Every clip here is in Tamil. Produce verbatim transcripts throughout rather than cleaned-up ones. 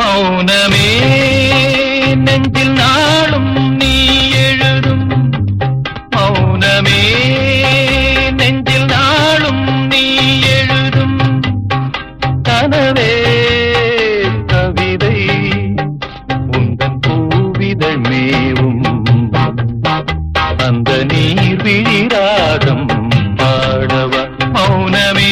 மௌனமே நெஞ்சில் நாளும் நீ எழுதும் மௌனமே நெஞ்சில் நாளும் நீ எழுதும் கனவே கவிதை உந்தன் பூவிதழ் மேவும் அந்த நீர் விழிராகம் பாடவா மௌனமே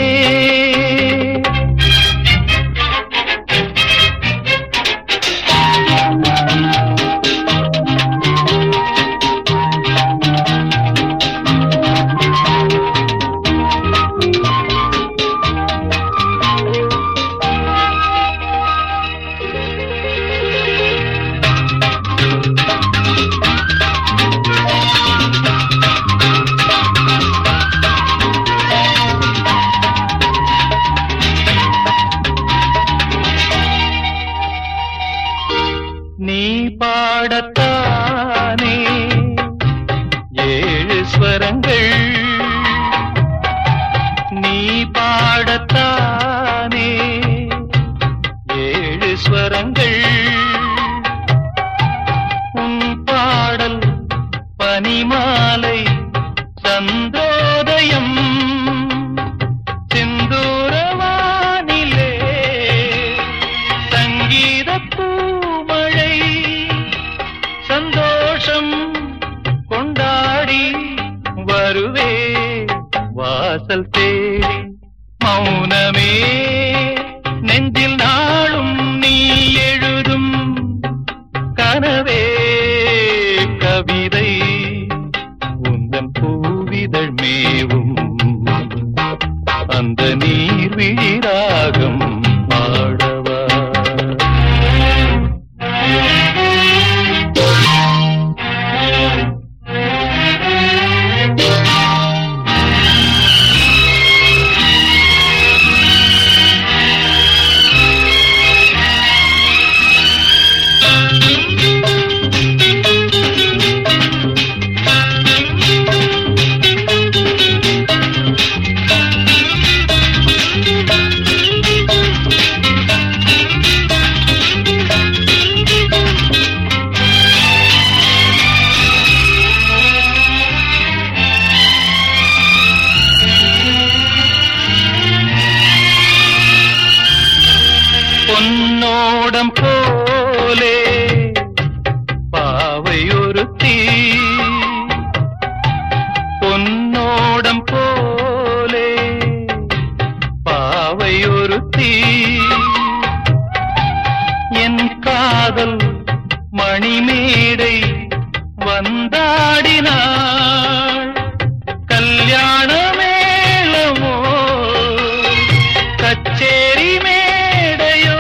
நீ பாடத்தானே ஏழு ஸ்வரங்கள் நீ பாடத்தானே ஏழு ஸ்வரங்கள் உன் பாடல் பனிமாலை சந்தோதயம் சிந்தூரவானிலே சங்கீதப்பூ சந்தோஷம் கொண்டாடி வருவே வாசல் தேடி மௌனமே நெஞ்சில் நாளும் நீ எழுதும் கனவே கவிதை உந்தன் பூவிதழ் மேவும் அந்த நீர் விழிராகம் பாடவா பொன்னோடம் போலே பாவையொருத்தி பொன்னோடம் போலே பாவையொருத்தி என் காதல் மணிமேடை வந்தாடினாள் கல்யாண மேளமோ கச்சேரி மேடையோ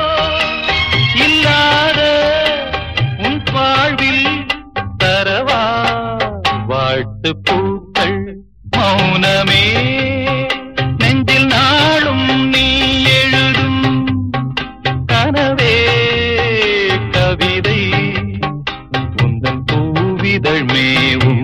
இல்லாத உன் வாழ்வில் தரவா வாழ்த்து பூக்கள் மௌனமே நெஞ்சில் நாளும் நீ எழுதும் கனவே கவிதை உந்தன் பூவிதழ் மேவும்